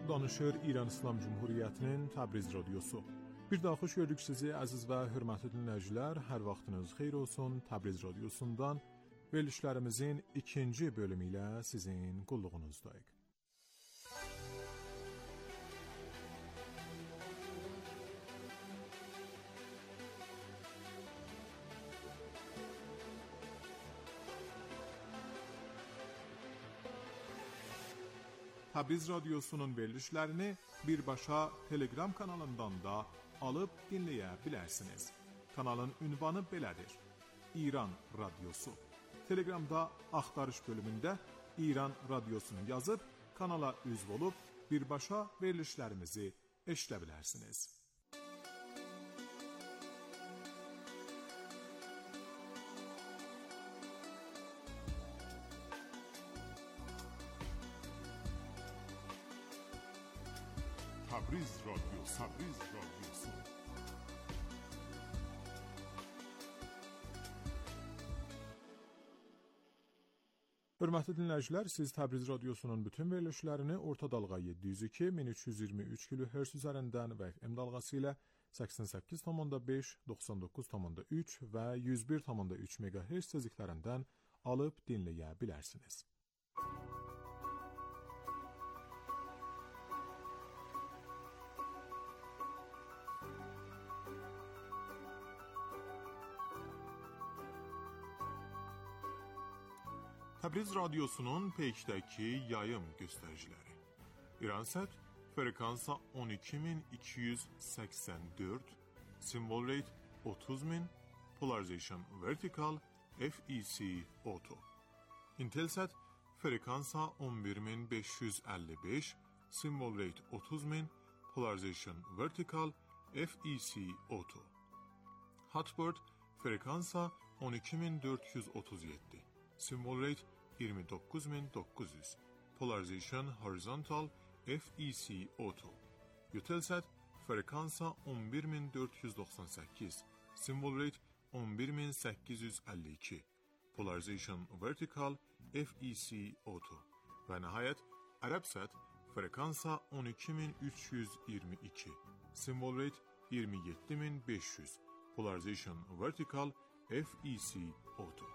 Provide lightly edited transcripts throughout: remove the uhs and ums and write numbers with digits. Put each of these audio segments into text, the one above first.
danışır İran İslam Cumhuriyyətinin Təbriz radiosu. Bir daha xoş gördük sizi əziz və hörmətli dinləyicilər. Hər vaxtınız xeyir olsun. Təbriz radiosundan verilişlərimizin ikinci bölümü ilə sizin qulluğunuzdayıq. Təbriz radiosunun verilişlərini birbaşa Telegram kanalından da alıb dinləyə bilərsiniz. Kanalın ünvanı belədir: İran Radiosu. Telegramda axtarış bölümündə İran Radiosunu yazıb kanala üzv olub birbaşa verilişlərimizi eşidə bilərsiniz. Təbriz radiosu. Hörmətli dinləyicilər, siz Təbriz radiosunun bütün verilişlərini orta dalğa 702-1323 kHz üzərindən və FM dalğası ilə 88,5, 99,3 və 101,3 MHz tezliklərindən alıb dinləyə bilərsiniz. Təbriz radiosunun peykdəki yayım göstəriciləri. İransat frekansa 12284, symbol rate 30000, polarization vertical, FEC auto. Intelsat frekansa 11555, symbol rate 30000, polarization vertical, FEC auto. Hotbird frekansa 12437, symbol rate 29900, polarization horizontal, FEC auto. Eutelsat frekansa 11498, symbol rate 11852, polarization vertical, FEC auto. Və nəhayət Arabsat frekansa 12322, symbol rate 27500, polarization vertical, FEC auto.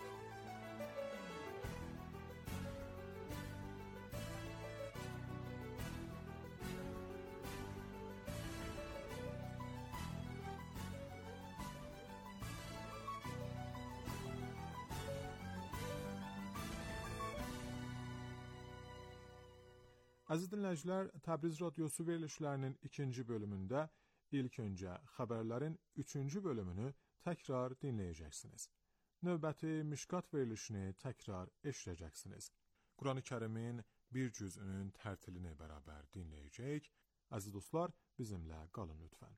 Əziz dinləyicilər, Təbriz radiosu verilişlərinin ikinci bölümündə ilk öncə xəbərlərin üçüncü bölümünü təkrar dinləyəcəksiniz. Növbəti Mişkat verilişini təkrar eşidəcəksiniz. Quran-ı Kərimin bir cüzünün tərtilini bərabər dinləyəcək. Əziz dostlar, bizimlə qalın lütfən.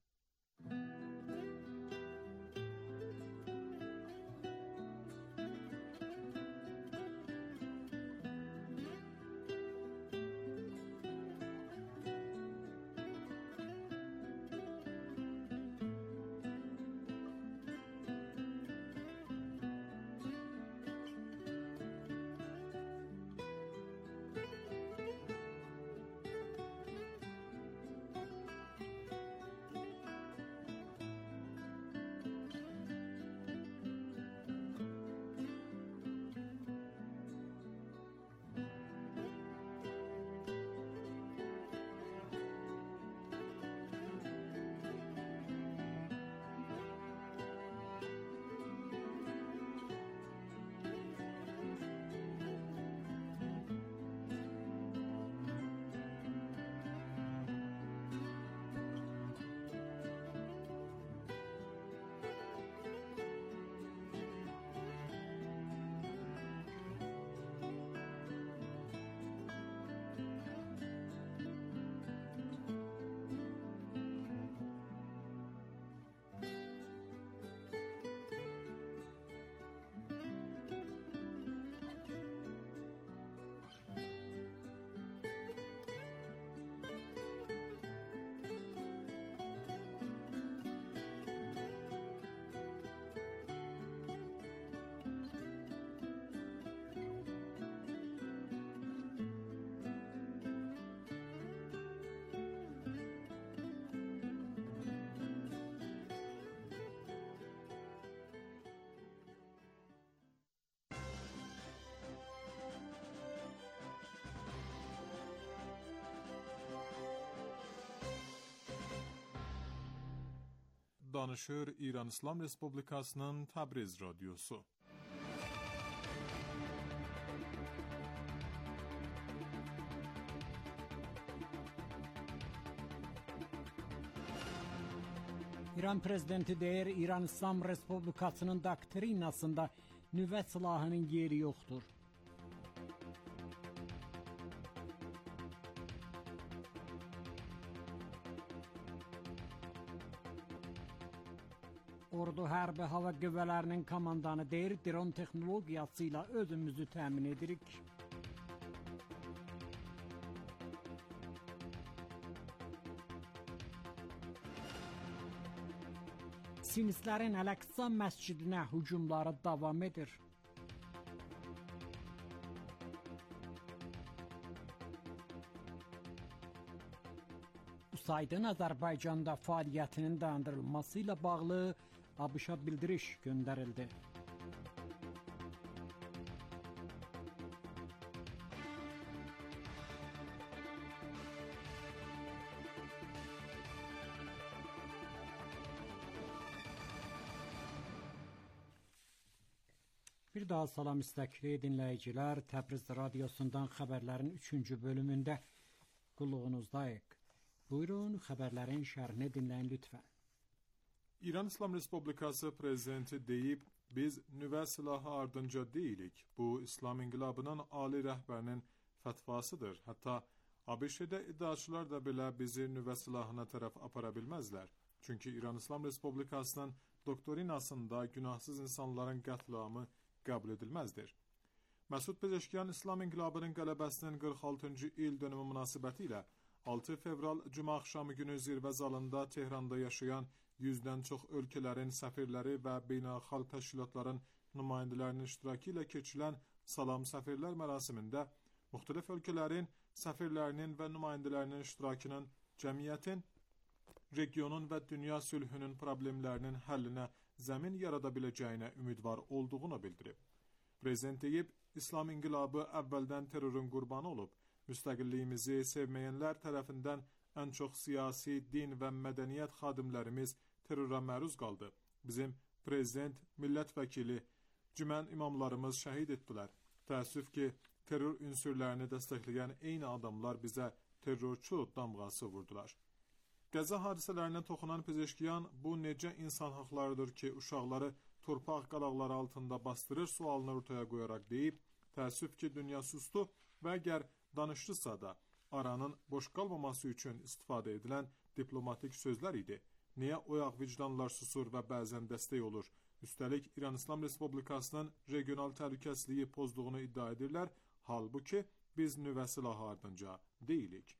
danışır İran İslam Respublikasının Təbriz radyosu. İran prezidenti deyir, İran İslam Respublikasının doktrinasında nüvə silahının yeri yoxdur. Ordu Hərbi Hava Qüvvələrinin komandanı deyir, dron texnologiyasıyla özümüzü təmin edirik. Sinistlərin Əl-Əqsa məscidinə hücumları davam edir. USAID-ın Azərbaycanda fəaliyyətinin dayandırılması ilə bağlı ABŞ-a bildiriş göndərildi. Bir daha salam istəkli dinləyicilər, Təbriz radyosundan xəbərlərin 3-cü bölümündə qulluğunuzdayıq. Buyurun, xəbərlərin şərhini dinləyin lütfən. İran İslam Respublikası prezidenti deyib, biz nüvə silahı ardınca deyilik. Bu, İslam İnqilabının ali rəhbərinin fətvasıdır. Hətta ABŞ-də iddiaçılar da belə bizi nüvə silahına tərəf apara bilməzlər. Çünki İran İslam Respublikasının doktrinasında günahsız insanların qətlamı qəbul edilməzdir. Məsud Pezeşkiyan İslam İnqilabının qələbəsinin 46-cı il dönümü münasibəti ilə 6 fevral Cuma axşamı günü zirvə zalında Tehranda yaşayan 100-dən çox ölkələrin səfirləri və beynəlxalq təşkilatların nümayəndələrinin iştirakı ilə keçilən Salam Səfirlər mərasimində müxtəlif ölkələrin səfirlərinin və nümayəndələrinin iştirakının cəmiyyətin, regionun və dünya sülhünün problemlərinin həllinə zəmin yarada biləcəyinə ümidvar olduğunu bildirib. Prezident deyib, İslam İnqilabı əvvəldən terrorun qurbanı olub, müstəqilliyimizi sevməyənlər tərəfindən ən çox siyasi, din və mədəniyyət xadimlərimiz terrora məruz qaldı. Bizim prezident, millət vəkili, cümən imamlarımız şəhid etdilər. Təəssüf ki, terror ünsürlərini dəstəkləyən eyni adamlar bizə terrorçu damğası vurdular. Qəza hadisələrinə toxunan Pezeşkiyan, bu necə insan haqlarıdır ki, uşaqları torpaq qalaqları altında bastırır sualını ortaya qoyaraq deyib, təəssüf ki, dünya sustu və əgər danışdısa da, aranın boş qalmaması üçün istifadə edilən diplomatik sözlər idi. Niyə oyaq vicdanlar susur və bəzən dəstək olur? Üstəlik, İran İslam Respublikasının regional təhlükəsizliyi pozduğunu iddia edirlər, halbuki biz nüvə silahı ardınca deyilik.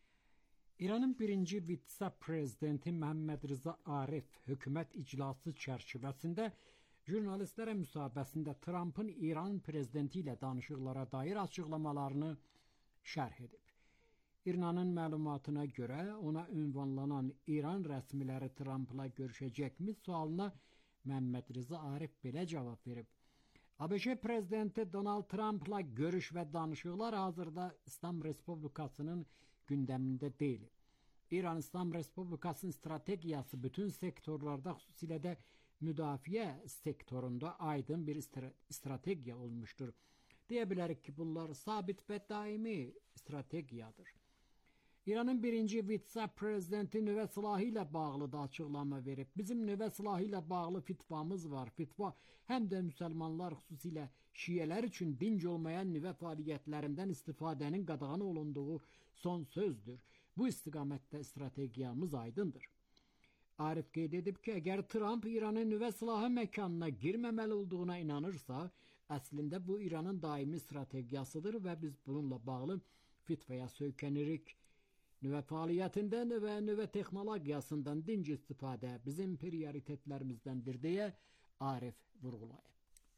İranın birinci vitse-prezidenti Məhəmməd Rza Arif hökumət iclası çərçivəsində jurnalistlərə müsahibəsində Trumpın İran prezidenti ilə danışıqlara dair açıqlamalarını şərh edib. İranın məlumatına görə ona ünvanlanan İran rəsmiləri Trumpla görüşəcəkmi sualına Məhəmməd Rza Arif belə cavab verib. ABŞ prezidenti Donald Trumpla görüş və danışıqlar hazırda İslam Respublikasının gündəmində deyil. İran İslam Respublikasının strategiyası bütün sektorlarda, xüsusilə də müdafiə sektorunda aydın bir strategiya olmuşdur. Deyə bilərik ki, bunlar sabit və daimi strategiyadır. İranın birinci vitse-prezidenti nüvə silahı ilə bağlı da açıqlama verib. Bizim nüvə silahı ilə bağlı fitvamız var. Fitva həm də müsəlmanlar, xüsusilə şiyələr üçün dinc olmayan nüvə fəaliyyətlərindən istifadənin qadağan olunduğu son sözdür. Bu istiqamətdə strategiyamız aydındır. Arif qeyd edib ki, əgər Trump İranın nüvə silahı məkanına girməməli olduğuna inanırsa, əslində bu İranın daimi strategiyasıdır və biz bununla bağlı fitvaya söykənirik. Nüvə fəaliyyətindən və nüvə texnologiyasından dinc istifadə bizim prioritetlərimizdəndir deyə Arif vurğulayıb.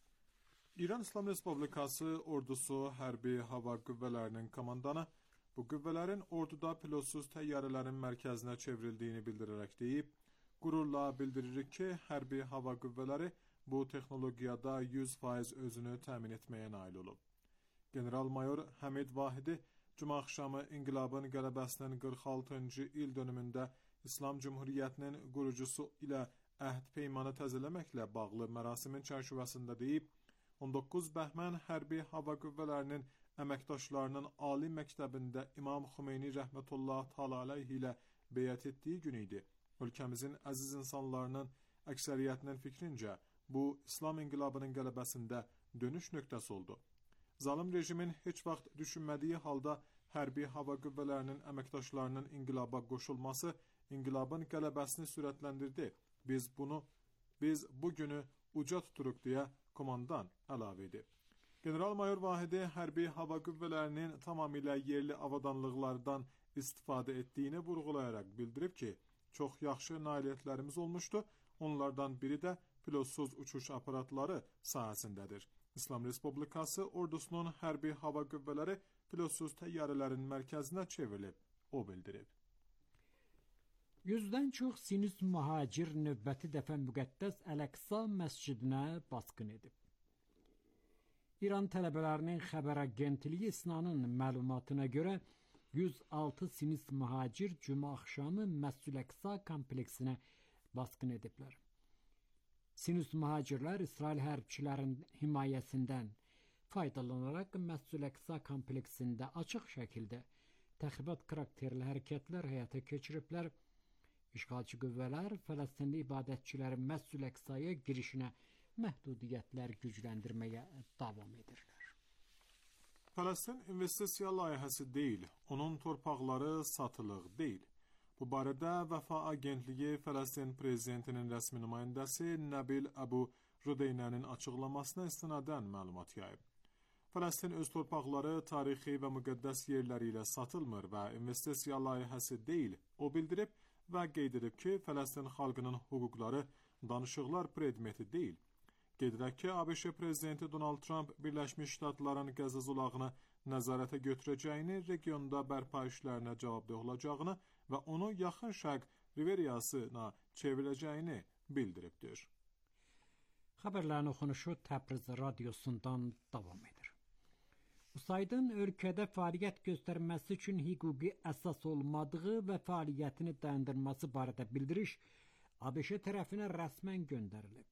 İran İslam Respublikası ordusu hərbi hava qüvvələrinin komandanı bu qüvvələrin orduda pilotsuz təyyarələrin mərkəzinə çevrildiyini bildirərək deyib, qürurla bildiririk ki, hərbi hava qüvvələri bu texnologiyada 100% özünü təmin etməyə nail olub. General-mayor Həmid Vahidi Cuma axşamı İnqilabın qələbəsinin 46-cı il dönümündə İslam Cümhuriyyətinin qurucusu ilə əhd peymanı təzələməklə bağlı mərasimin çərçivəsində deyib, 19 bəhmən hərbi hava qüvvələrinin əməkdaşlarının Ali məktəbində İmam Xümeyni rəhmətullah təala aleyhi ilə beyət etdiyi gün idi. Ölkəmizin əziz insanlarının əksəriyyətinin fikrincə, bu İslam inqilabının qələbəsində dönüş nöqtəsi oldu. Zalim rejimin heç vaxt düşünmədiyi halda hərbi hava qüvvələrinin əməkdaşlarının inqilaba qoşulması inqilabın qələbəsini sürətləndirdi. Biz bu günü uca tuturuq deyə komandan əlavə edib. General-mayor Vahidi hərbi hava qüvvələrinin tamamilə yerli avadanlıqlardan istifadə etdiyini vurğulayaraq bildirib ki, çox yaxşı nailiyyətlərimiz olmuşdu. Onlardan biri də pilotsuz uçuş aparatları sahəsindədir. İslam Respublikası ordusunun hərbi hava qüvvələri pilotsuz təyyarələrin mərkəzinə çevrilib, o bildirib. 100-dən çox sinist mühacir növbəti dəfə müqəddəs Əl-Əqsa məscidinə basqın edib. İran tələbələrinin xəbər agentliyi İSNA-nın məlumatına görə 106 sinist mühacir cümə axşamı Məscid Əqsa kompleksinə basqın ediblər. Sinist mühacirlər İsrail hərbçilərinin himayəsindən faydalanaraq Məscid Əqsa kompleksində açıq şəkildə təxribat karakterli hərəkətlər həyata keçiriblər. İşğalçı qüvvələr Fələstinli ibadətçilərin Məscid Əqsaya girişinə məhdudiyyətlər gücləndirməyə davam edirlər. Fələstin investisiya layihəsi deyil, onun torpaqları satılıq deyil. Bu barədə Vəfa Agentliyi Fələstin prezidentinin rəsmi nümayəndəsi Nəbil Əbu Rudeynənin açıqlamasına istinadən məlumat yayıb. Fələstin öz torpaqları tarixi və müqəddəs yerləri ilə satılmır və investisiya layihəsi deyil, o bildirib və qeyd edib ki, Fələstin xalqının hüquqları danışıqlar predmeti deyil. Qeyd edək ki, ABŞ prezidenti Donald Trump Birləşmiş Ştatların Qəzza zolağını nəzarətə götürəcəyini, regionda bərpa işlərinə cavabdeh olacağını və onu yaxın şərq Riveriyasına çevirəcəyini bildiribdir. Xəbərlərin oxunuşu Təbriz radiosundan davam edir. USAID-ın ölkədə fəaliyyət göstərməsi üçün hüquqi əsas olmadığı və fəaliyyətini dayandırması barədə bildiriş ABŞ tərəfinə rəsmən göndərilib.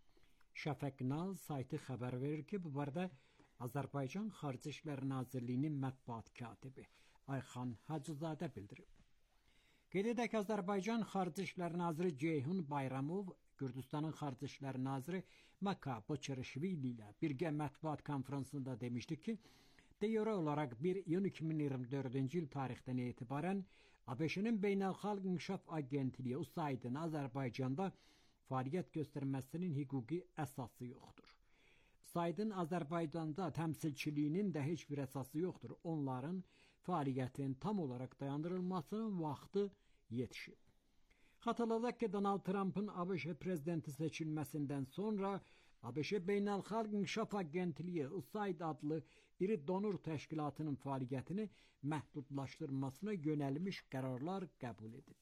Şəfəq-Naz saytı xəbər verir ki, bu barədə Azərbaycan Xarici İşlər Nazirliyinin mətbuat katibi Ayxan Hacızadə bildirib. Qeyd edək ki, Azərbaycan Xarici İşlər Naziri Ceyhun Bayramov, Gürcüstanın Xarici İşlər Naziri Maka Boçerişvili ilə birgə mətbuat konferansında demişdi ki, deyora olaraq 1 iyun 2024-cü il tarixdən etibarən ABŞ-nin Beynəlxalq İnkişaf Agentliyi USAID-in Azərbaycanda fəaliyyət göstərməsinin hüquqi əsası yoxdur. USAID-in Azərbaycanda təmsilçiliyinin də heç bir əsası yoxdur. Onların fəaliyyətin tam olaraq dayandırılmasının vaxtı yetişib. Xatırladaq ki, Donald Trump'ın ABŞ prezidenti seçilməsindən sonra ABŞ Beynəlxalq İnkişaf Agentliyi USAID adlı iri donor təşkilatının fəaliyyətini məhdudlaşdırmasına yönəlmiş qərarlar qəbul edib.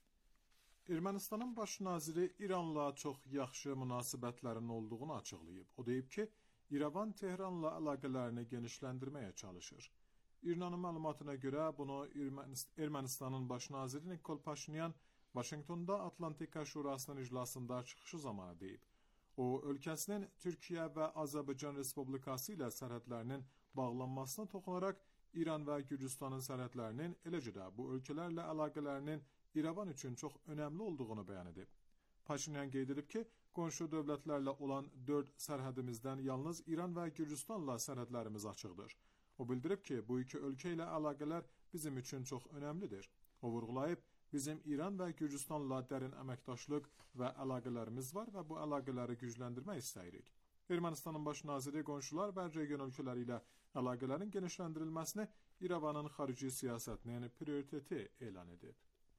Ermənistanın baş naziri İranla çox yaxşı münasibətlərin olduğunu açıqlayıb. O deyib ki, İrəvan Tehranla əlaqələrini genişləndirməyə çalışır. İranın məlumatına görə bunu Ermənistanın baş naziri Nikol Paşinyan Vaşinqtonda Atlantika Şurasının iclasında çıxışı zamanı deyib. O, ölkəsinin Türkiyə və Azərbaycan Respublikası ilə sərhədlərinin bağlanmasına toxunaraq İran və Gürcüstanın sərhədlərinin, eləcə də bu ölkələrlə əlaqələrinin İrəvan üçün çox önəmli olduğunu bəyan edib. Paşinyan qeyd edib ki, qonşu dövlətlərlə olan 4 sərhədimizdən yalnız İran və Gürcüstanla sərhədlərimiz açıqdır. O bildirib ki, bu iki ölkə ilə əlaqələr bizim üçün çox önəmlidir. O vurğulayıb, bizim İran və Gürcüstanla dərin əməkdaşlıq və əlaqələrimiz var və bu əlaqələri gücləndirmək istəyirik. Ermənistanın baş naziri qonşular və region ölkələri ilə əlaqələrin genişləndirilməsini İrəvanın xarici siyasətinin prioriteti elan edib.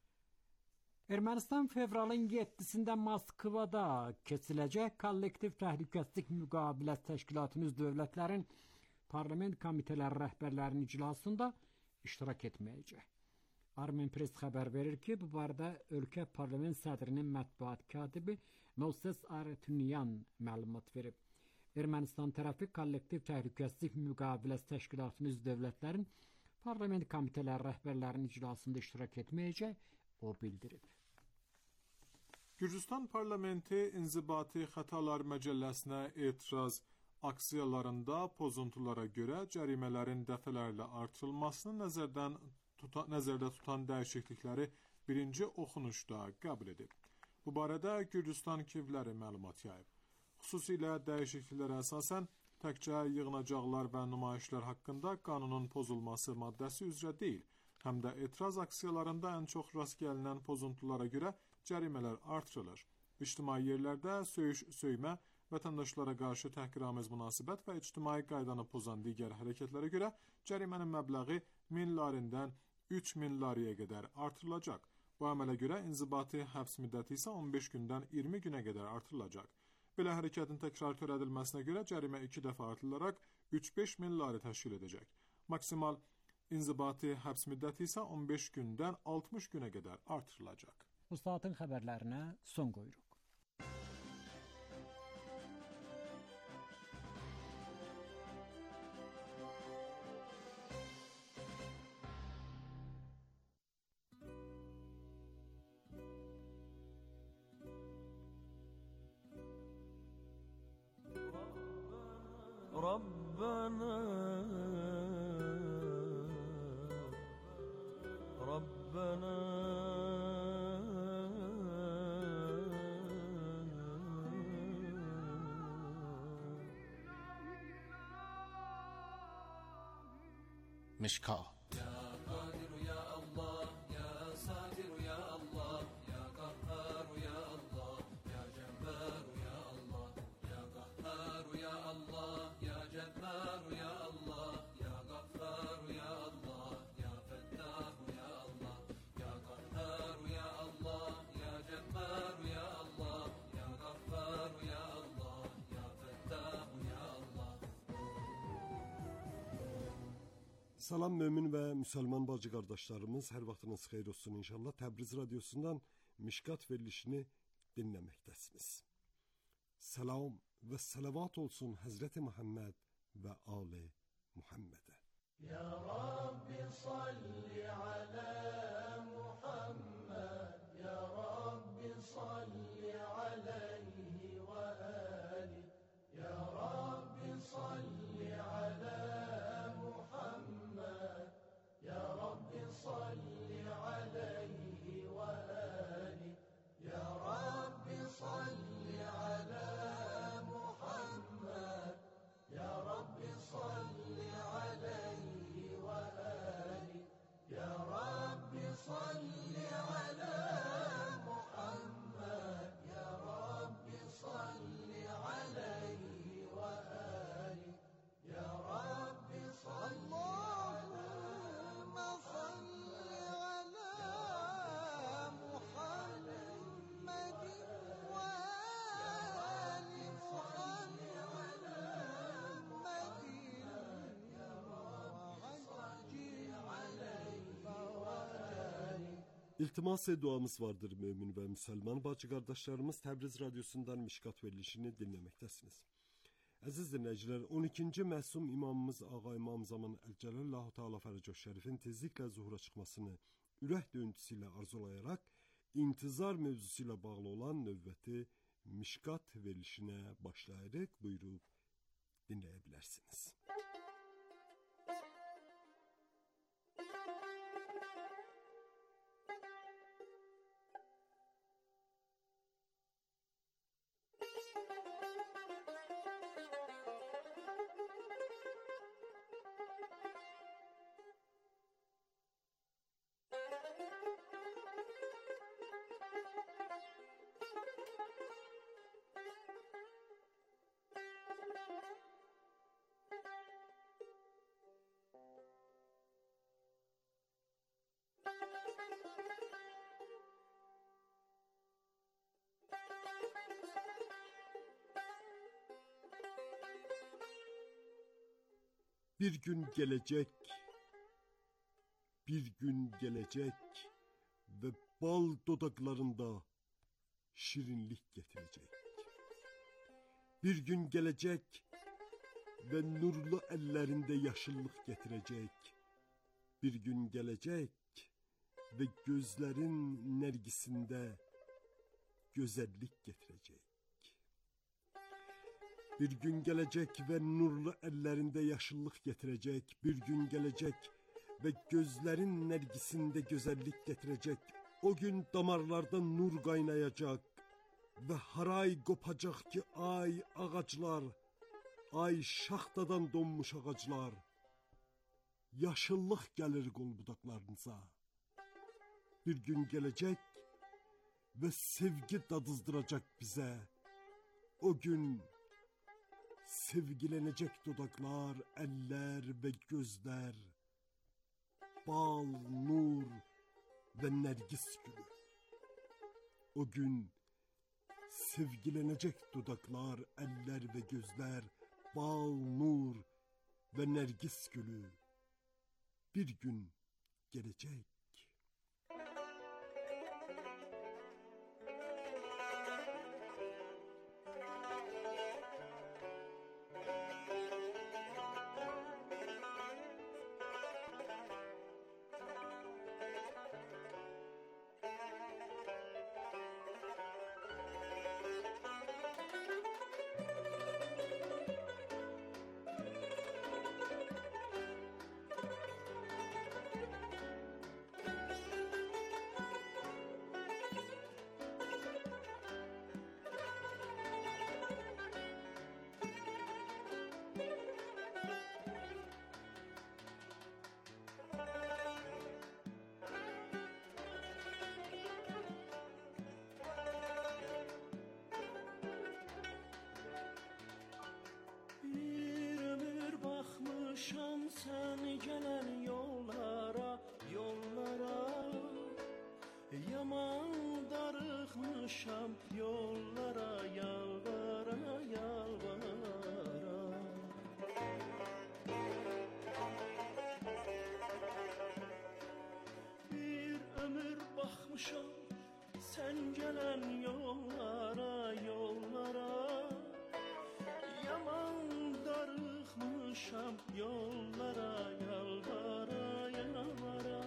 Ermənistan fevralın 7-sində Moskvada keçiləcək kollektiv təhlükəsizlik müqaviləsi təşkilatının üzv dövlətlərin parlament komitələri rəhbərlərinin iclasında iştirak etməyəcək. Armen Press xəbər verir ki, bu barədə ölkə parlament sədrinin mətbuat katibi Moses Aretunyan məlumat verib. Ermənistan tərəfi kollektiv təhlükəsizlik müqaviləsi təşkilatının üzv dövlətlərin parlament komitələri rəhbərlərinin iclasında iştirak etməyəcək, o bildirib. Gürcüstan parlamenti İnzibati Xətalar Məcəlləsinə etiraz aksiyalarında pozuntulara görə cərimələrin dəfələrlə artırılmasını nəzərdə tutan dəyişiklikləri birinci oxunuşda qəbul edib. Bu barədə Gürcüstan Kivləri məlumat yayıb. Xüsusilə dəyişikliklərə əsasən təkcə yığınacaqlar və nümayişlər haqqında qanunun pozulması maddəsi üzrə deyil, həm də etiraz aksiyalarında ən çox rast gəlinən pozuntulara görə cərimələr artırılır. İctimai yerlərdə söymə, vətəndaşlara qarşı təhqiramiz münasibət və ictimai qaydanı pozan digər hərəkətlərə görə cərimənin məbləği 1000 larindən 3000 lariyə qədər artırılacaq. Bu əmələ görə inzibati həbs müddəti isə 15 gündən 20 günə qədər artırılacaq. Belə hərəkətin təkrar törədilməsinə görə cərimə 2 dəfə artırılaraq 3-5 min lari təşkil edəcək. Maksimal inzibati həbs müddəti isə 15 gündən 60 günə qədər artırılacaq. Bu saatin xəbərlərinə son qoyuruq. مشکات Salam mömin və müsəlman bacı qardaşlarımız, hər vaxtınız xeyir olsun inşallah. Təbriz radiosundan Mişkat verilişini dinləməkdəsiniz. Salam və salavat olsun Həzrəti Muhammed və Ali Muhammedə. Ya Rabbi salli alə Muhammed, Ya Rabbi salli aleyhi və ali, Ya Rabbi salli alə يا رب صل عليه وآله يا رب صل على محمد يا رب صل عليه وآله يا رب صل على محمد يا رب صل عليه وآله يا رب صل İltimas duamız vardır mümin və müsəlman bacı qardaşlarımız. Təbriz radiosundan Mişkat verilişini dinləməkdəsiniz. Əziz dinləyicilər, 12-ci məsum imamımız Ağa İmam Zaman Əlcəlallahu Teala Fərəcoş Şərifin tezliklə zuhura çıxmasını ürək döyüntüsü ilə arzulayaraq intizar mövzusu ilə bağlı olan növbəti Mişkat verilişinə başlayarıq. Buyurub dinləyə bilərsiniz. Bir gün gelecek ve bal dodaklarında şirinlik getirecek. Bir gün gelecek ve nurlu ellerinde yaşıllık getirecek. Bir gün gelecek ve gözlerin nergisinde gözəllik gətirəcək. Bir gün gələcək və nurlu əllərində yaşıllıq gətirəcək. Bir gün gələcək və gözlərin nərgisində gözəllik gətirəcək. O gün damarlarda nur qaynayacaq və haray qopacaq ki, ay ağaclar, ay şaxtadan donmuş ağaclar, yaşıllıq gəlir qol budaqlarınıza. Bir gün gələcək və sevgi dadızdıracaq bizə. O gün sevgilənəcək dodaqlar, əllər və gözlər, bal, nur və nərgis gülü. O gün sevgilənəcək dodaqlar, əllər və gözlər, bal, nur və nərgis gülü. Bir gün gələcək. Sen gelen yollara, yollara, yaman darıxmışam yollara, yalvara, yalvara. Bir ömür baxmışam sen gelen yollara, yollara, yaman darıxmışam yollara, yalvara, yalvara.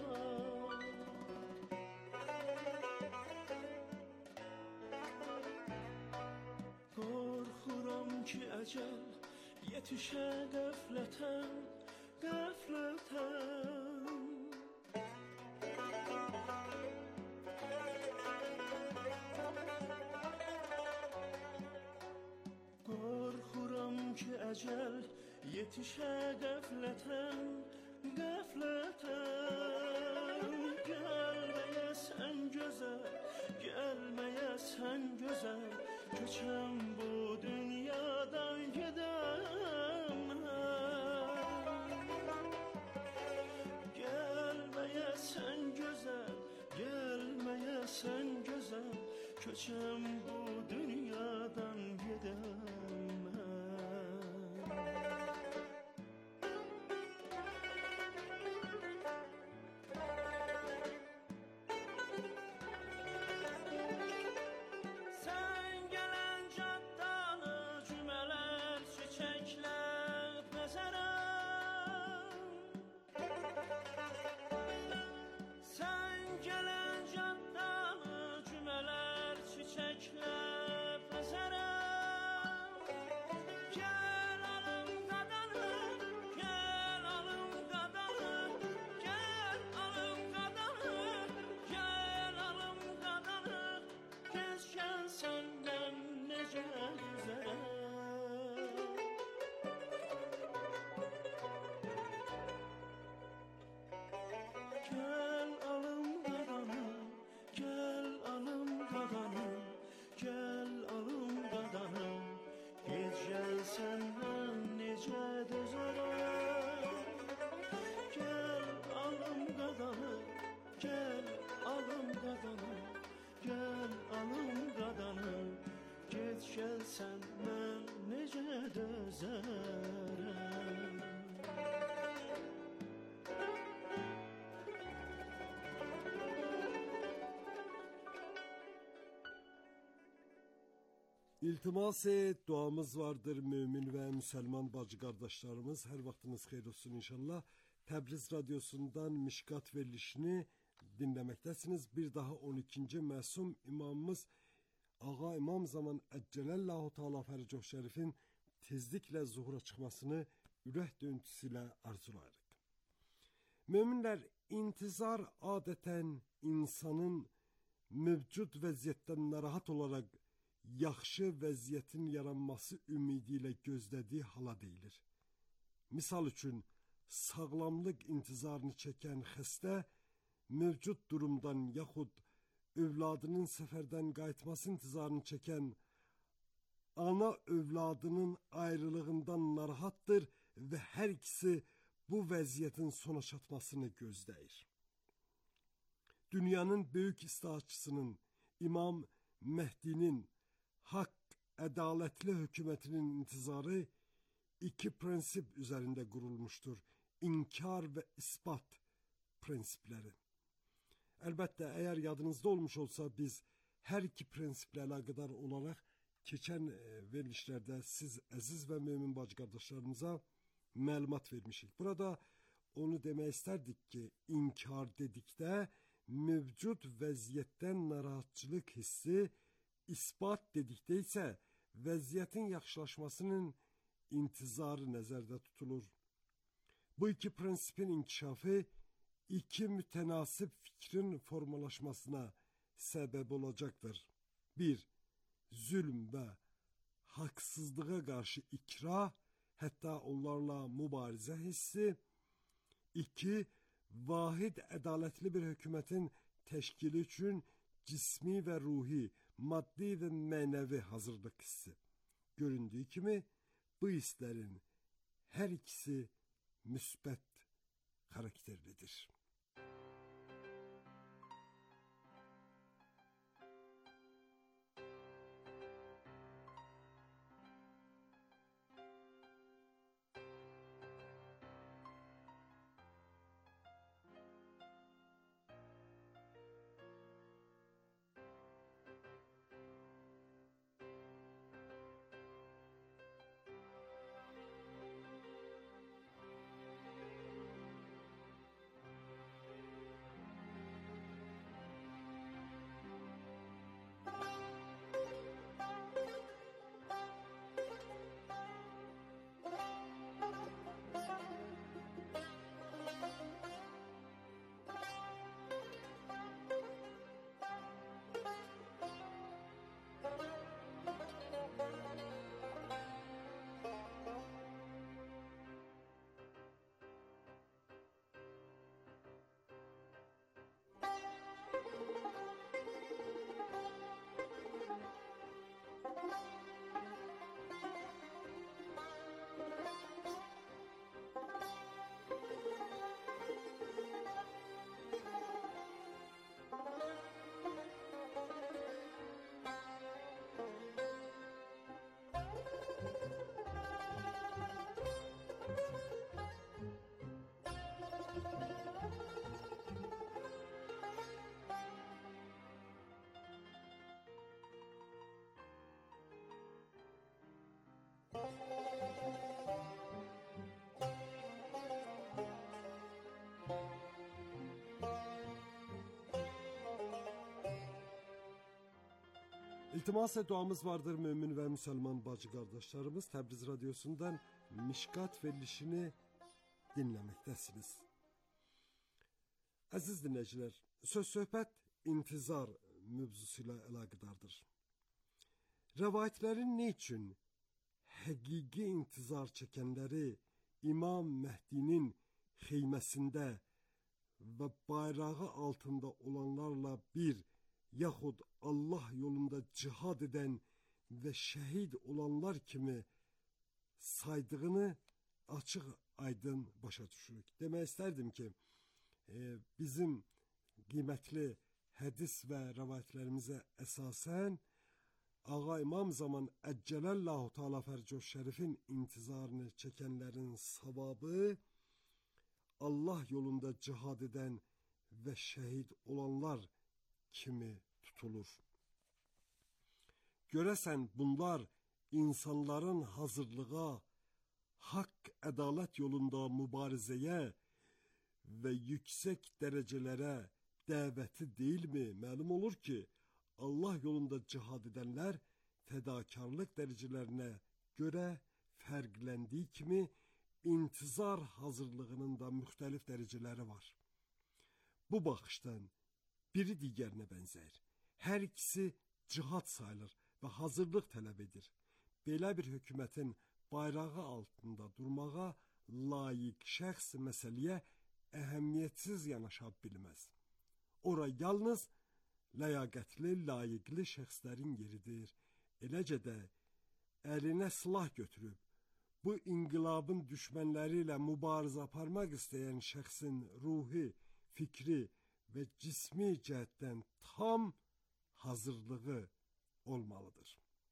Qorxuram ki əcəl yetişə qəflətən, qəflətən. Qorxuram ki əcəl yetişə qəflətən, qəflətən. Gəlməyəsən gözəl, gəlməyəsən gözəl, köçəm bu dünyadan gedəm. Gəlməyəsən gözəl, gəlməyəsən gözəl, köçəm bu dünyadan gedəm. Gəlsən mən necə dözərəm. İltimas duamız vardır mümin və müsəlman bacı qardaşlarımız. Hər vaxtınız xeyir olsun inşallah. Təbriz radiosundan Mişkat verilişini dinləməkdəsiniz. Bir daha 12-ci məsum imamımız Ağa İmam Zaman Əccələllahu Teala Fərcoh Şərifin tezliklə zuhura çıxmasını ürək döyüntüsü ilə arzulayırıq. Möminlər, intizar adətən insanın mövcud vəziyyətdən narahat olaraq yaxşı vəziyyətin yaranması ümidi ilə gözlədiyi hala deyilir. Misal üçün, sağlamlıq intizarını çəkən xəstə mövcud durumdan yaxud övladının səfərdən qayıtması intizarını çəkən ana övladının ayrılığından narahatdır və hər ikisi bu vəziyyətin sona çatmasını gözləyir. Dünyanın böyük islahatçısının, İmam Məhdinin haqq, ədalətli hökumətinin intizarı iki prensip üzərində qurulmuşdur. İnkar və isbat prinsipləri. Əlbəttə, əgər yadınızda olmuş olsa, biz hər iki prinsiplə əlaqədar olaraq keçən verilişlərdə siz əziz və mömin bacı qardaşlarımıza məlumat vermişik. Burada onu demək istərdik ki, inkar dedikdə mövcud vəziyyətdən narahatçılıq hissi, isbat dedikdə isə vəziyyətin yaxşılaşmasının intizarı nəzərdə tutulur. Bu iki prinsipin inkişafı iki mütənasib fikrin formalaşmasına səbəb olacaqdır. 1. Zülm və haqsızlığa qarşı ikrah, hətta onlarla mübarizə hissi. 2. Vahid ədalətli bir hökumətin təşkili üçün cismi və ruhi, maddi və mənəvi hazırlıq hissi. Göründüyü kimi, bu hisslərin hər ikisi müsbət xarakterlidir. İltimas və duamız vardır mömin və müsəlman bacı qardaşlarımız. Təbriz Radyosu'ndan Mişkat verilişini dinləməkdəsiniz. Əziz dinləyicilər, söz-söhbət intizar mövzusuyla əlaqədardır. Rəvayətlərin ne üçün həqiqi intizar çəkənləri İmam Məhdinin xeyməsində və bayrağı altında olanlarla bir yaxud Allah yolunda cihad edən və şəhid olanlar kimi saydığını açıq aydın başa düşürük. Demək istərdim ki, bizim qiymətli hədis və rəvayətlərimizə əsasən Ağa İmam Zaman Əccələllahu Teala Fərcoh Şərifin intizarını çəkənlərin savabı Allah yolunda cihad edən və şəhid olanlar kimi tutulur. Görəsən bunlar insanların hazırlığa, haqq, ədalət yolunda mübarizəyə və yüksək dərəcələrə dəvəti deyilmi? Məlum olur ki, Allah yolunda cihad edənlər fədakarlıq dərəcələrinə görə fərqləndiyi kimi intizar hazırlığının da müxtəlif dərəcələri var. Bu baxışdan biri digərinə bənzər. Hər ikisi cihad sayılır və hazırlıq tələb edir. Belə bir hökumətin bayrağı altında durmağa layiq şəxs məsələyə əhəmiyyətsiz yanaşa bilməz. Ora yalnız ləyaqətli, layiqli şəxslərin yeridir. Eləcə də əlinə silah götürüb, bu inqilabın düşmənləri ilə mübarizə aparmaq istəyən şəxsin ruhi, fikri və cismi cəhətdən tam hazırlığı olmalıdır.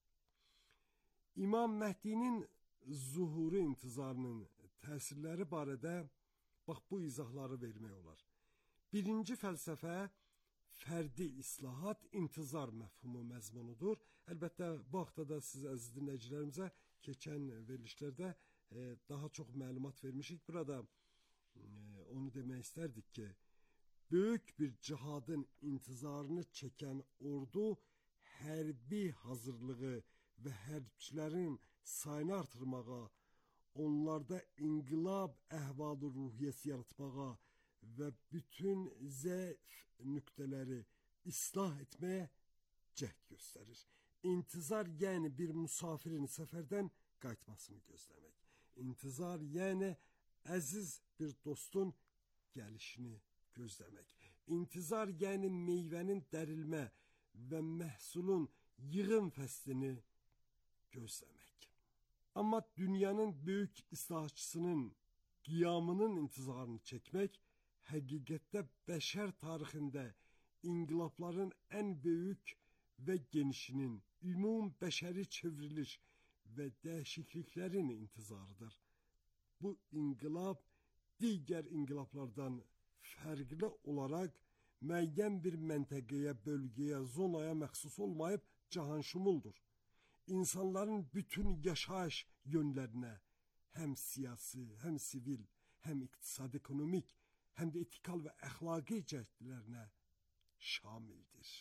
İmam Məhdinin zuhuru intizarının təsirləri barədə bax bu izahları vermək olar. Birinci fəlsəfə fərdi islahat intizar məfhumu məzmunudur. Əlbəttə bu haqda siz əziz dinləyicilərimizə keçən verilişlərdə daha çox məlumat vermişik. Burada onu demək istərdik ki, böyük bir cihadın intizarını çəkən ordu hərbi hazırlığı və hərbçilərin sayını artırmağa, onlarda inqilab əhval-ı ruhiyyəsi yaratmağa və bütün zəif nöqtələri islah etməyə cəhd göstərir. İntizar yəni bir müsafirin səfərdən qayıtmasını gözləmək. İntizar yəni əziz bir dostun gəlişini gözləmək. İntizar yəni meyvənin dərilmə və məhsulun yığım fəslini gözləmək. Amma dünyanın böyük islahatçısının qiyamının intizarını çəkmək həqiqətdə bəşər tarixində inqilabların ən böyük və genişinin, ümum bəşəri çevriliş və dəyişikliklərin intizarıdır. Bu inqilab digər inqilablardan fərqli olaraq müəyyən bir məntəqəyə, bölgəyə, zonaya məxsus olmayıb cahanşumuldur. İnsanların bütün yaşayış yönlərinə, həm siyasi, həm sivil, həm iqtisadi, ekonomik, həm də etikal və əxlaqi cəhdlərinə şamildir.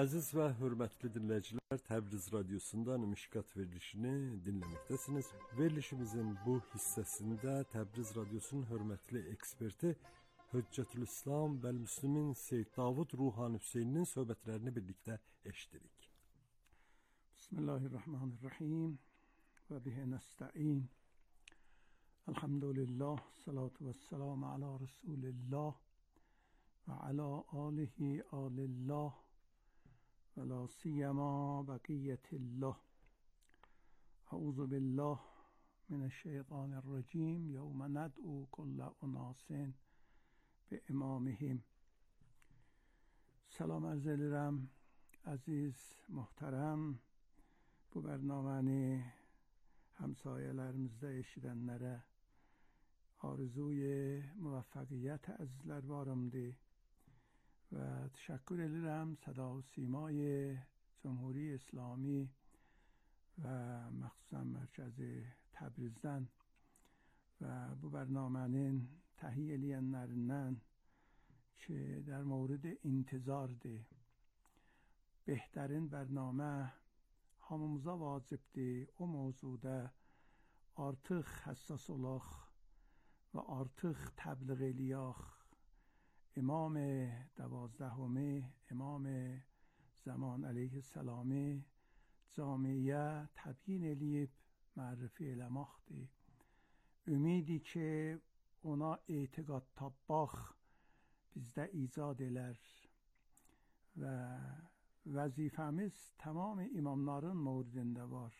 Əziz və hörmətli dinləyicilər, Təbriz radiosundan Mişkat verilişini dinləməkdəsiniz. Verilişimizin bu hissəsində Təbriz radiosunun hörmətli eksperti Hüccətülislam və Müslümin Seyyid Davud Ruhani Hüseyninin söhbətlərini birlikdə eşidirik. Bismillahirrahmanirrahim və bihi nəstəin. Elhamdülillah, salatu və selamu ala Resulillah və ala alihi alillah və la siyama bəqiyyətillah. Əuzu billah minəşşeytanirracim. Yevmə nəd'u kullə unasin bi imamihim. Salam arz edirəm, əziz, muhterəm. Bu bərnaməni həmsayələrimizdə eşidənlərə arzuy müvəffəqiyyət əzizlər varımdır və təşəkkür edirəm Səda və Simay Cumhuri İslami və məxsusən mərkəzi Təbrizdən və bu bərnamənin təhiyyə eləyənlərindən ki, در مورد intizardır. Behtarin bərnamə hamımıza vacibdir. O mövzuda artıq həssas olaq və artıq təbliğ eləyək. İmam 12 İmam Zaman əleyhissalami camiyə təbyin eləyib mərrifi eləməkdir. Ümidi ki, ona etiqad tapmaq bizdə icad elər və vəzifəmiz tamam imamların mövridində var.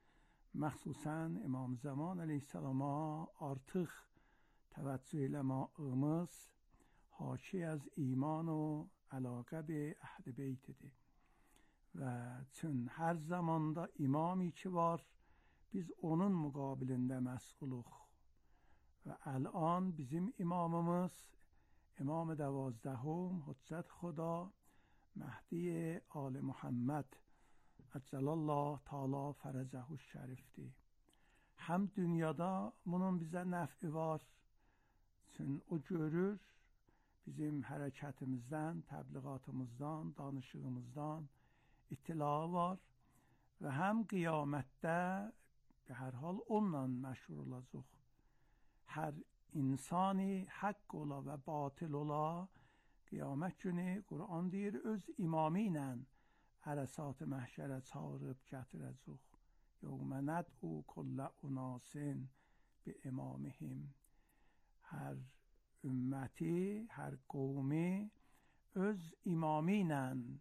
Məxsusən İmam Zaman əleyhissalama artıq təvəccüh eləməyimiz haşi az iman و علاقه به اهل بیتdir. Və çün hər zamanda imami ki var, biz onun müqabilində məşğuluq. Və الان bizim imamımız İmam 12 Hüccət Xuda Mehdi آل محمد Əcəlallah Taala Fərəcəhu Şərifdir. Həm dünyada bunun bizə nəfi var. Çün o görür bizim hərəkətimizdən, təbliğatımızdan, danışığımızdan ittilağı var və həm qiyamətdə به هر حال onunla məşhur olacaq. Hər insani haqq ola və batil ola, qiyamət günü Quran deyir, öz imamı ilə ərəsat-ı məhşərə çağırıb gətirəcək. Yevmə nəd'u kullə unasin bi imamihim. Hər ümməti, hər qovmi öz imamı ilə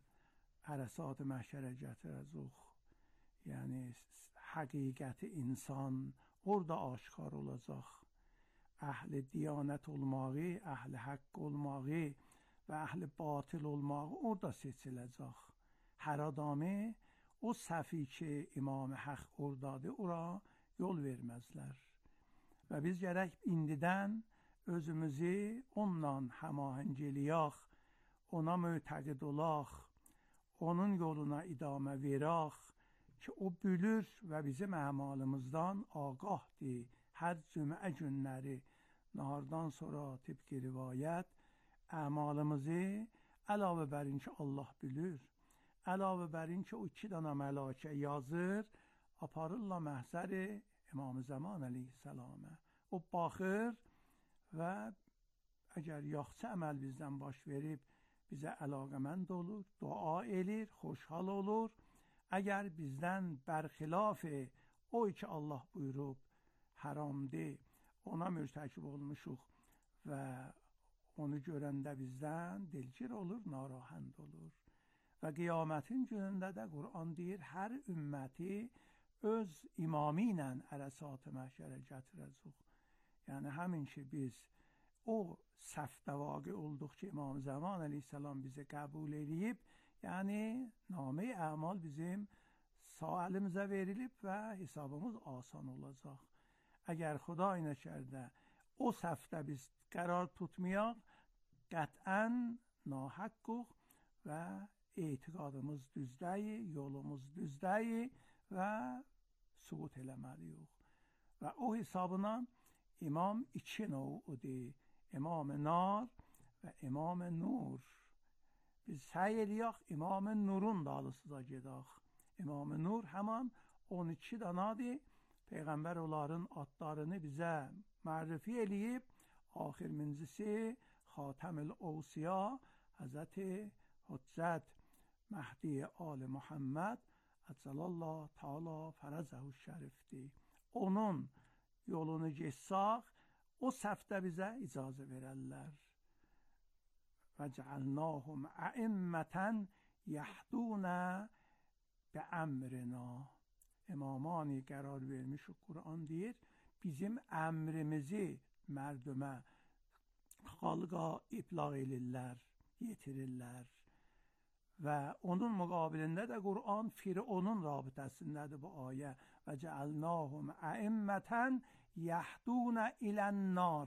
ərəsat-ı məhşərə gətirəcək. Yəni həqiqəti insan orada aşkar olacaq. Əhl-i diyanət olmağı, əhl-i haqq olmağı və əhl-i batil olmağı orada seçiləcək. Hər adamı o səhvi ki İmam-ı Haq oradadır, ora yol verməzlər. Və biz gərək indidən özümüzü onunla həmahəng eləyək, ona mütəqid olaq, onun yoluna idamə verək ki, o bilir və bizim əmalımızdan ağahdır. Hər cümə günləri nahardan sonra tibki rivayət əmalımızı əlavə bərin ki, Allah bilir, əlavə bərin ki, o 2 dana mələkə yazır, aparırlar məhzəri İmam Zaman əleyhissalamə. O baxır və əgər yaxşı əməl bizdən baş verib, bizə əlaqəmənd olur, dua edir, xoşhal olur. Əgər bizdən bərxilaf o ki Allah buyurub, haramdır, ona mürtəkib olmuşuq və onu görəndə bizdən dilgir olur, narahat olur. Və qiyamətin günündə də Quran deyir, hər ümməti öz imamı ilə ərəsat-ı məhşərə gətirəcək. Yəni həmin ki biz o səhvdə vaqe olduq ki, İmam Zaman əleyhissalam bizi qəbul edib, yəni namə əmal bizim sağ əlimizə verilib və hesabımız asan olacaq. Əgər Xuda nəkərdə o səhvdə biz qərar tutmayaq, qətən nahaqqıq və etiqadımız düzdəyi, yolumuz düzdəyi və sübut eləməliyik. Və o hesabına imam 2 növüdür. İmam nar və imam nur. biz səy eləyək İmam Nurun dalısıza gedək. İmam Nur həman 12 danadır. Peyğəmbər onların adlarını bizə mərrifi eləyib. Axirmincisi Xatəmül Ovsiya Həzrət Hüccət Məhdi Al Muhammed Əcəlallah Teala Fərəcəhu Şərifdir. Onun yolunu geçsək, o səfdə bizə icazə verərlər. Və cəalnahum əimmətən yəhdunə bəəmrina. İmamani qərar vermiş o Quran deyir, bizim əmrimizi mərdümə, xalqa iblağ edirlər, yetirirlər. Və onun müqabilində də Quran Fironun rabitəsindədir bu ayə. Və cəalnahum əimmətən yəhdunə ilən-nar.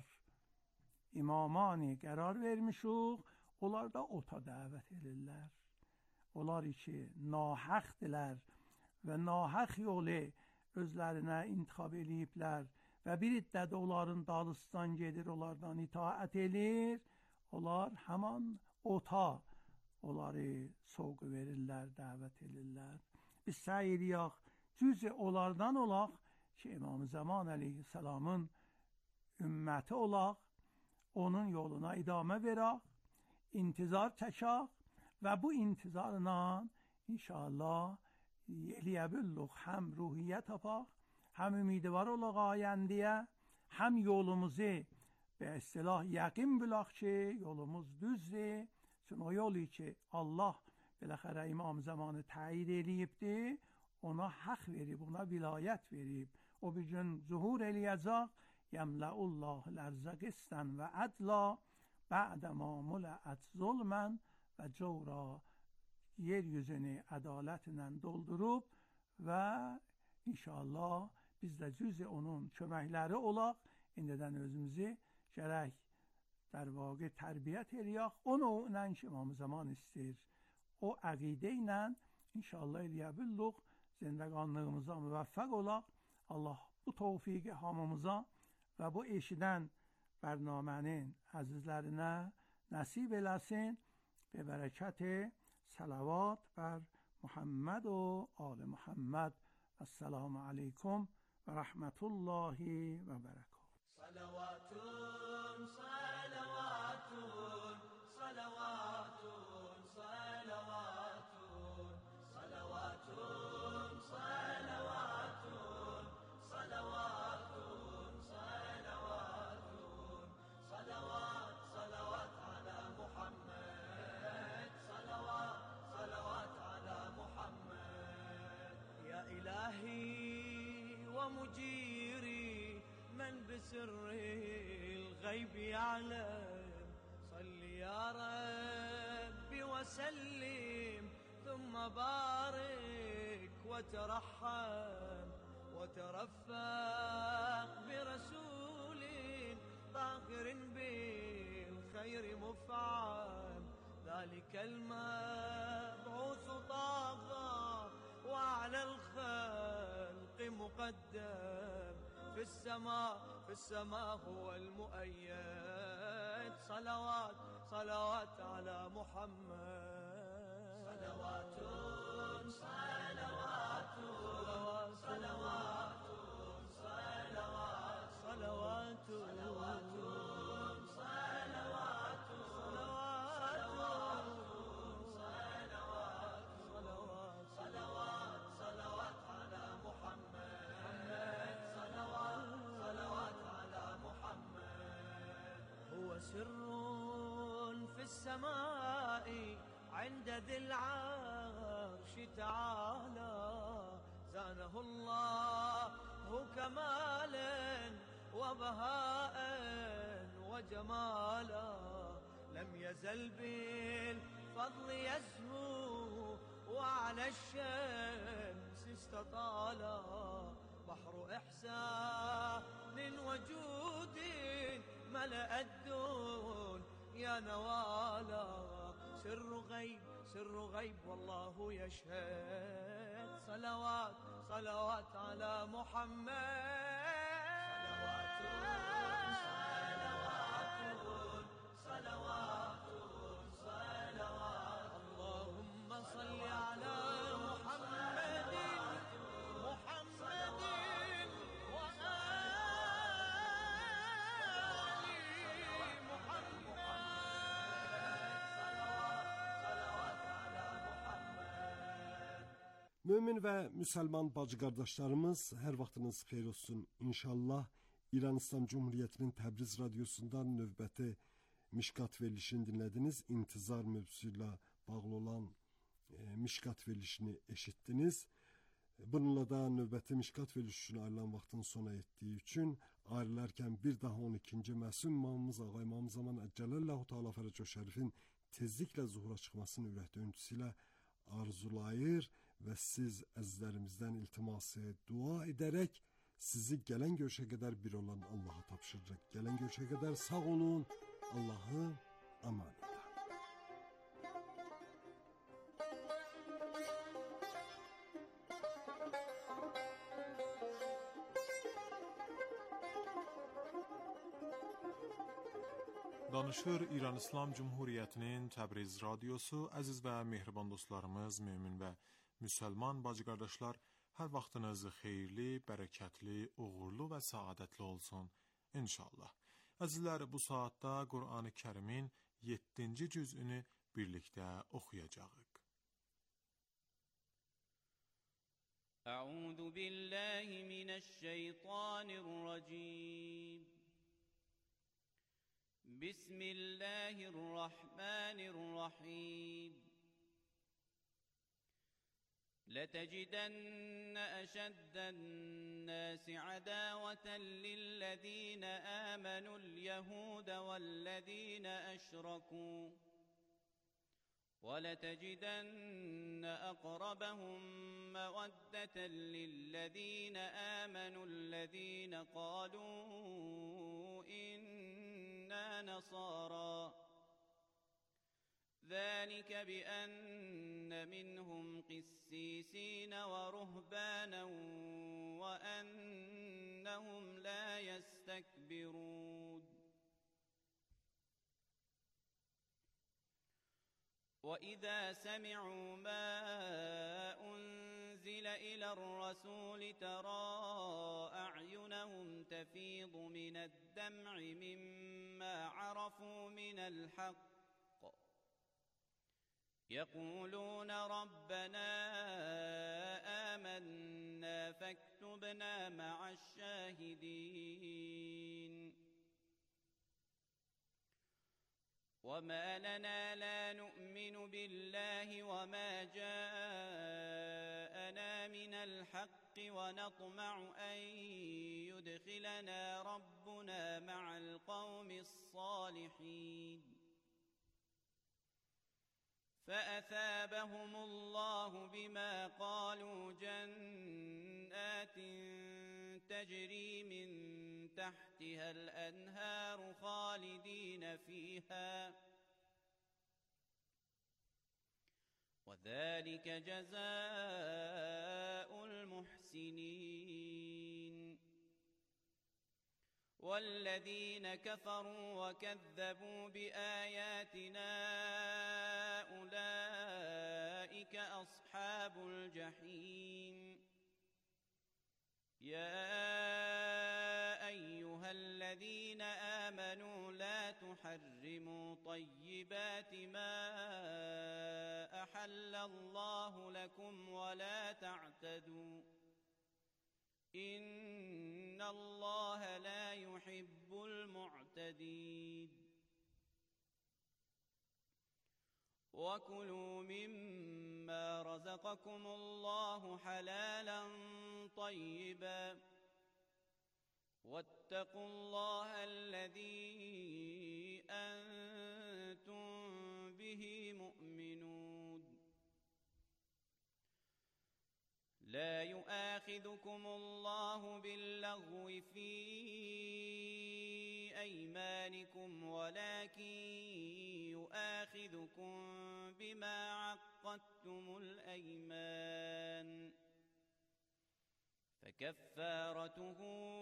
İmamani qərar vermişik, onlar da ota dəvət edirlər. Onlar ki, nahəqdirlər və nahəq yolu özlərinə intiqab eləyiblər və bir iddət onların dalısından gedir, onlardan itaət edir. Onlar həman ota onları soğuk verirlər, dəvət edirlər. Biz səy eləyək, cüzü onlardan olaq ki, İmam-ı Zaman əleyhisselamın ümməti olaq, onun yoluna idamə verək, intizar çəkək və bu intizarla inşallah eləyə bildik, həm ruhiyyə tapaq, həm ümidvar olaq ayəndiyə, həm yolumuzu به اصطلاح یقین بلاخ که یولموز düzdür. Çünkü o yolu ki Allah بالاخره imam zamanı təyid eləyibdir, ona haq verib, ona vilayət verib. O bir gün zuhur eləyəcək. Yemla'ullah l-arza qistan və adla ba'dəma mula'at zulmən və cawra. Yeryüzünü ədalətlə doldurub və inşallah biz də cüzü onun köməkləri olaq. İndidən özümüzü gərək در واقع تربیت eləyək. O növlə ki İmam Zaman istəyir. O əqidə ilə inşallah eləyə bildik. Zindəqanlığımıza müvəffəq olaq. Allah bu tövfiqi hamımıza və bu eşidən برنامه‌nin əzizlərinə nəsib eləsin. به برکت صلوات بر محمد و آل محمد. السلام علیکم و رحمت الله و برکاته. صلوات صلوات صلوات صلوات صلوات صلوات صلوات صلوات صلوات على محمد صلوات صلوات على محمد. يا إلهي ومجيري من بسر الغيب يعلم صل يا ربي وسلم ثم بارك وترحم وترفق برسول طاهر بالخير مفعم. ذلك المبعوث طاغى وعلى الخلق مقدم. في السماء هو المؤيد. صلوات صلوات على محمد. صلوات صلوات صلوات صلوات صلوات صلوات سر في السماء عند ذي العرش تعالى. زانه الله كمالا وبهاء وجمالا. لم يزل بالفضل يزهو وعلى الشمس استطالا. بحر إحسان وجود ملأ الدنيا نوالا. سر غيب والله يشهد. صلوات صلوات على محمد. صلوات صلوات صلوات Mömin və müsəlman bacı qardaşlarımız, hər vaxtınız xeyir olsun. İnşallah İran İslam Cumhuriyyətinin Təbriz radiosundan növbəti Mişkat verilişini dinlədiniz. İntizar mövzusuyla bağlı olan Mişkat verilişini eşittiniz. Bununla da növbəti Mişkat verilişi üçün ayrılan vaxtın sona etdiyi üçün ayrılarkən bir daha 12-ci məsum imamımız Ağa İmam Zaman Əccələllahu Teala Fərəcə Şərifin tezliklə zuhura çıxmasını ürək döyüntüsü ilə arzulayır və siz əzizlərimizdən iltiması dua edərək sizi gələn görüşə qədər bir olan Allaha tapşırırıq. Gələn görüşə qədər sağ olun, Allahı aman edin. Danışır İran İslam Cumhuriyyətinin Təbriz radiosu. Əziz və mehriban dostlarımız, mömin və müsəlman bacı qardaşlar, hər vaxtınız xeyirli, bərəkətli, uğurlu və səadətli olsun inşallah. Əzizlər, bu saatda Qur'an-ı Kərimin 7-ci cüzünü birlikdə oxuyacağıq. Əuzu billahi minəşşeytanirracim. Bismillahirrahmanirrahim. لتجدن أشد الناس عداوة للذين آمنوا اليهود والذين أشركوا ولتجدن أقربهم مودة للذين آمنوا الذين قالوا إنا نصارى ذلك بأن منهم قسيسين ورهبانا وأنهم لا يستكبرون وإذا سمعوا ما أنزل إلى الرسول ترى أعينهم تفيض من الدمع مما عرفوا من الحق يقولون ربنا آمنا فاكتبنا مع الشاهدين وما لنا لا نؤمن بالله وما جاءنا من الحق ونطمع أن يدخلنا ربنا مع القوم الصالحين فأثابهم الله بما قالوا جنات تجري من تحتها الأنهار خالدين فيها وذلك جزاء المحسنين والذين كفروا وكذبوا بآياتنا أولئك أصحاب الجحيم يا أيها الذين آمنوا لا تحرموا طيبات ما أحل الله لكم ولا تعتدوا إن الله لا يحب المعتدين وكلوا مما رزقكم الله حلالا طيبا واتقوا الله الذي أنتم به مؤمنون لا يؤاخذكم الله باللغو في أيمانكم ولكن يؤاخذكم بما عقدتم الأيمان فكفارته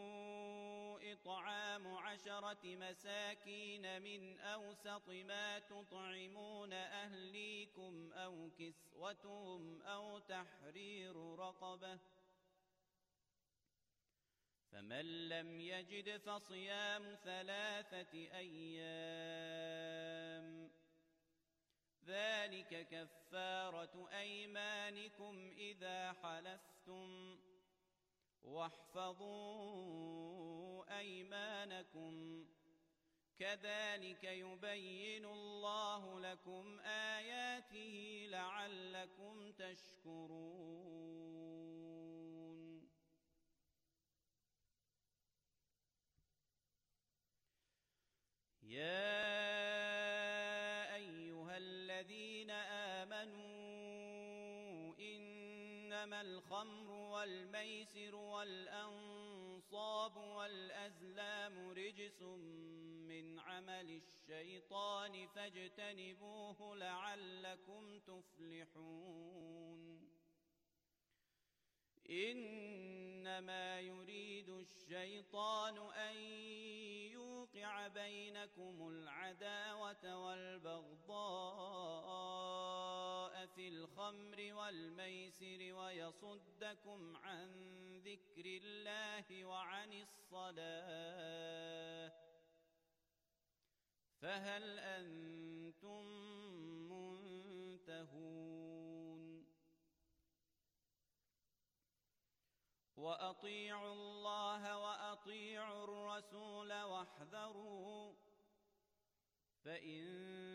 إطعام 10 مساكين من أوسط ما تطعمون أهليكم أو كسوتهم أو تحرير رقبة فمن لم يجد فصيام 3 أيام ذلك كفارة أيمانكم إذا حلفتم واحفظوا أيمانكم كذلك يبين الله لكم آياته لعلكم تشكرون. يا أيها الذين آمنوا إنما الخمر والميسر والأنصاب والأزلام رجس من عمل الشيطان فاجتنبوه لعلكم تفلحون. إنما يريد الشيطان أن يوقع بينكم العداوة والبغضاء في الخمر والميسر ويصدكم عن ذكر الله وعن الصلاة فهل أنتم منتهون؟ وأطيعوا الله وأطيعوا الرسول واحذروا فإن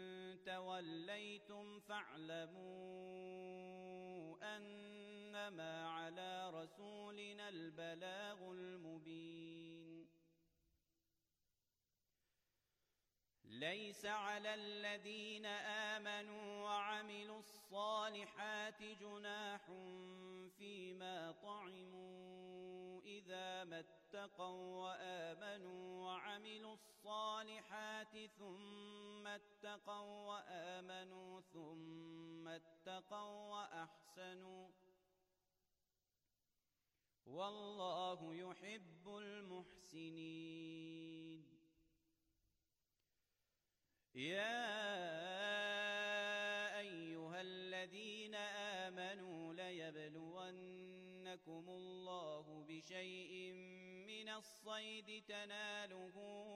توليتم فاعلموا أنما على رسولنا البلاغ المبين. ليس على الذين آمنوا وعملوا الصالحات جناح فيما طعموا إذا ما اتقوا وآمنوا وعملوا الصالحات ثم اتقوا وآمنوا ثم اتقوا وأحسنوا والله يحب المحسنين. يا أيها الذين آمنوا ليبلونكم الله بشيء من الصيد تناله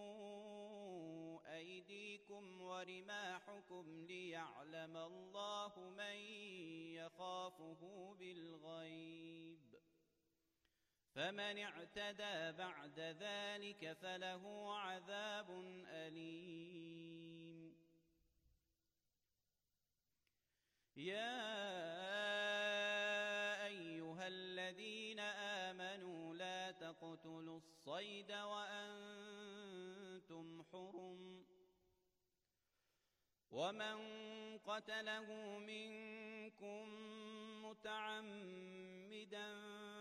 أيديكم ورماحكم ليعلم الله من يخافه بالغيب فمن اعتدى بعد ذلك فله عذاب أليم. يا أيها الذين آمنوا لا تقتلوا الصيد وأنتم حرم ومن قتله منكم متعمدا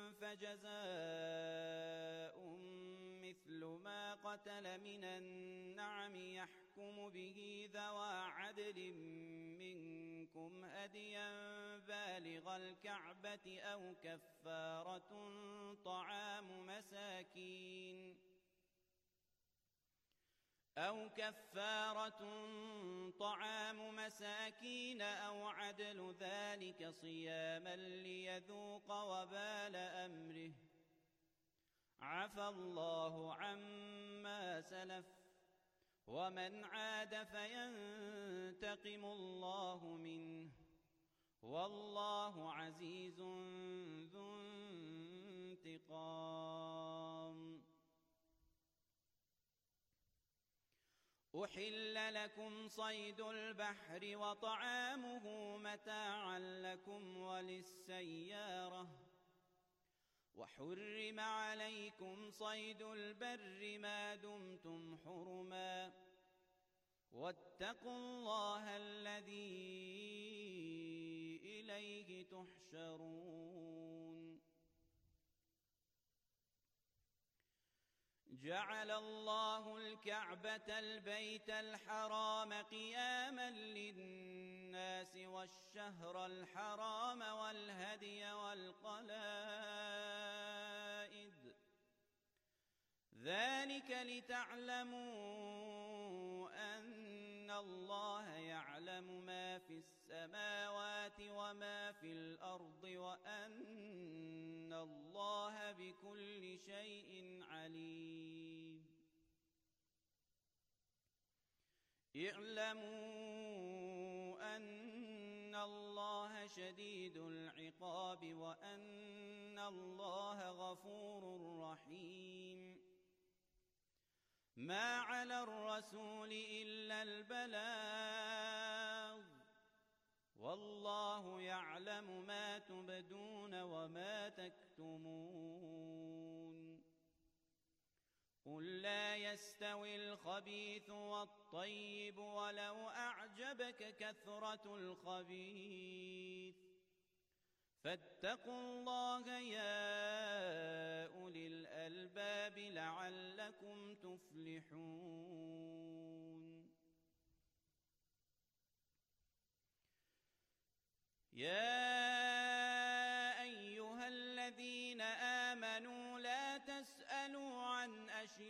فجزاء مثل ما قتل من النعم يحكم به ذوى عدل منكم هديا بالغ الكعبة أو كفارة طعام مساكين أو عدل ذلك صياما ليذوق وبال أمره عفى الله عما سلف ومن عاد فينتقم الله منه والله عزيز ذو انتقام. أحل لكم صيد البحر وطعامه متاعا لكم وللسيارة وحرم عليكم صيد البر ما دمتم حرما واتقوا الله الذي إليه تحشرون. جعل الله الكعبة البيت الحرام قياما للناس والشهر الحرام والهدي والقلائد ذلك لتعلموا أن الله يعلم ما في السماوات وما في الأرض وأن الله بكل شيء عليم. اعلموا أن الله شديد العقاب وأن الله غفور رحيم. ما على الرسول إلا البلاغ والله يعلم ما تبدون وما تكتمون. قل لا يستوي الخبيث والطيب ولو أعجبك كثرة الخبيث فاتقوا الله يا أولي الألباب لعلكم تفلحون. يا أيها الذين آمنوا لا تسألوا عن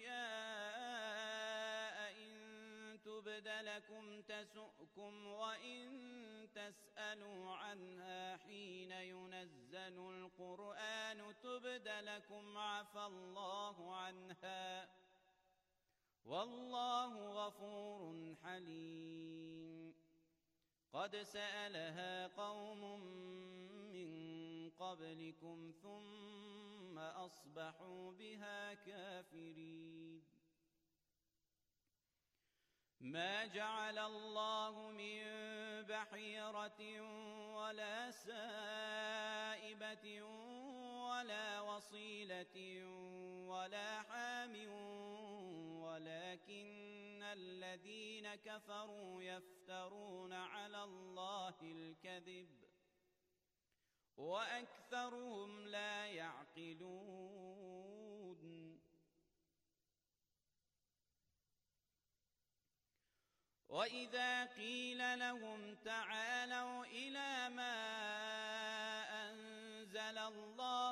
أشياء إن تبد لكم تسؤكم وإن تسألوا عنها حين ينزل القرآن تبد لكم عفى الله عنها والله غفور حليم. قد سألها قوم من قبلكم ثم أصبحوا بها كافرين. ما جعل الله من بحيرة ولا سائبة ولا وصيلة ولا حام ولكن الذين كفروا يفترون على الله الكذب وأكثرهم لا يعقلون. وإذا قيل لهم تعالوا إلى ما أنزل الله